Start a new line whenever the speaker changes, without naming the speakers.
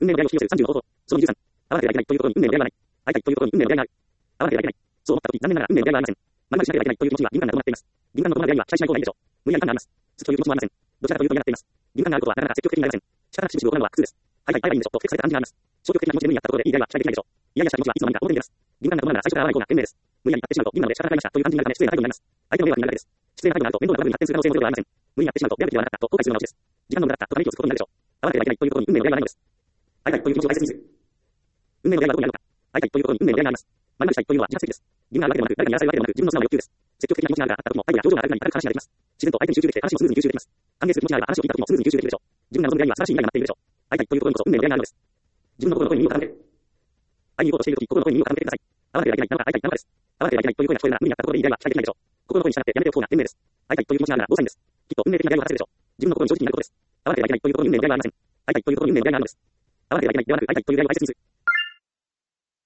運命の出会いを引き寄せる30の方法。その23。合わせてはいけないということに運命の出会いはない。会いたいということに運命の出会いがある。合わせてはいけない。そう思ったとき、残念ながら運命の出会いはありません。まるまるしなければいけないという気持ちには敏感が伴っています。敏感の伴う出会いには期待しない方がいいでしょう。無理やり感があります。好きという気持ちもありません。どちらかというと嫌がっています。敏感があることはなかなか積極的になりません。仕方なくしぶしぶを行うのは苦痛です。はいはい、会えばいいんでしょとふてくされた感じがあります。消極的な気持ちで無理にやったことでいい出会いは期待できないでしょう。いやいやした気持ちはいつの間にか表に出ます。敏感が伴うなら最初から会わない方が賢明です。無理やりやってしまうと義務なので仕方がありましたという感じになるため失礼な態度になります。相手の迷惑になるだけです。失礼な態度になると面倒な部分に発展する可能性もゼロではありません。無理にやってしまうとやるべきではなかったと後悔するのがうちです。時間の無駄だったとため息をつくことになるでしょう。合わせてはいけないということに運命の出会いはないのです。会いたいという気持ちを大切にする。運命の出会いはどこにあるのか。会いたいということに運命の出会いがあります。まるまるしたいというのは自発的です。義務があるわけでもなく、誰かにやらされるわけでもなく、自分の素直な欲求です。積極的な気持ちがあるがあった時も、相手が表情が明るくなり、軽く話ができます。自然と相手に集中できて話もスムーズに吸収できます。歓迎する気持ちがあれば話を聞いた時もスムーズに吸収できるでしょう。自分が望む出会いには素晴らしい未来が待っているでしょう。会いたいということにこそ運命の出会いがあるのです。自分の心の声に耳を傾ける。会いに行こうとしている時、心の声に耳を傾けてください。合わせてはいけない、なのか会いたい、なのかです。合わせてはいけないという声が聞こえるなら無理にやったところでいい出会いは期待できないでしょう。心の声に従ってやめておく方が賢明です。会いたいという気持ちがあるならどうしたいんです。きっと運命的な出会いを果たせるでしょう。自分の心に正直になることです。合わせてはいけないということに運命の出会いはありません。会いたいということに運命の出会いがあるのです。合わせてはいけないではなく、会いたいという出会いを大切にする。